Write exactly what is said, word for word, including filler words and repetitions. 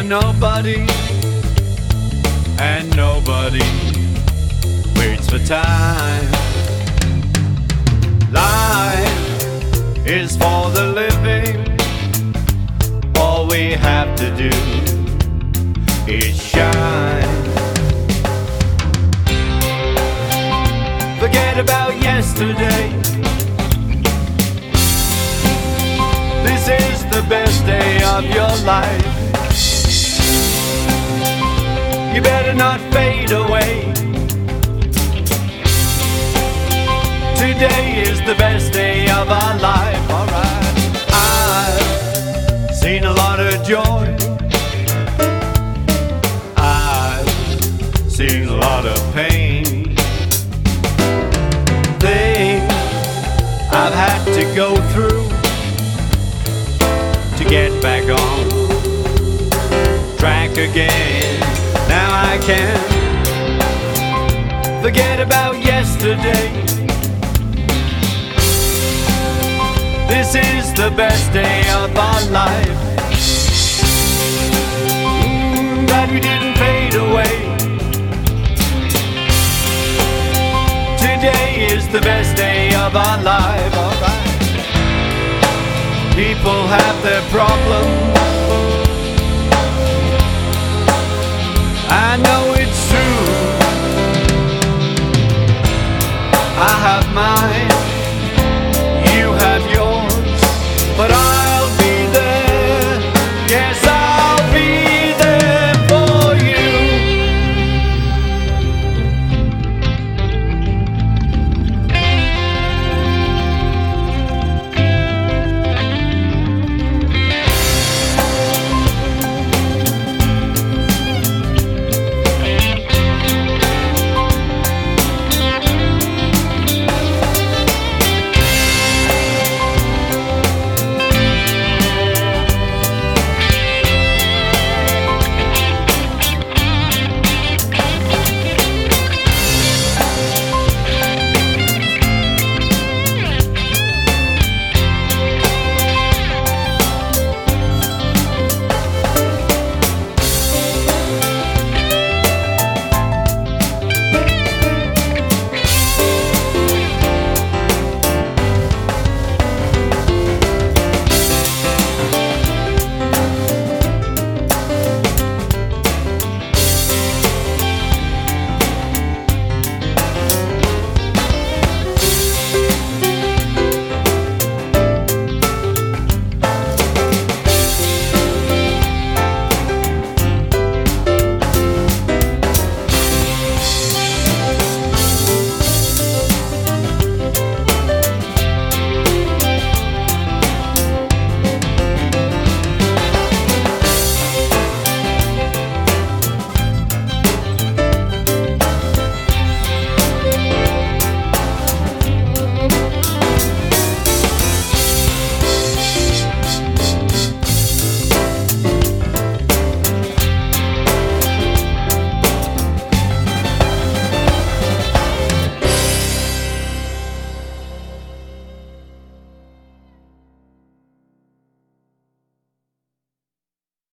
nobody, and nobody waits for time. Life is for the living. All we have to do is shine. Forget about yesterday. This is the best day of your life. You better not fade away. Today is the best day of our life, alright. I've seen a lot of joy. I've seen a lot of pain. Things I've had to go through to get back on track again. Now I can forget about yesterday. This is the best day of our life. Mm, glad we didn't fade away. Today is the best day of our life, alright. People have their problems. I know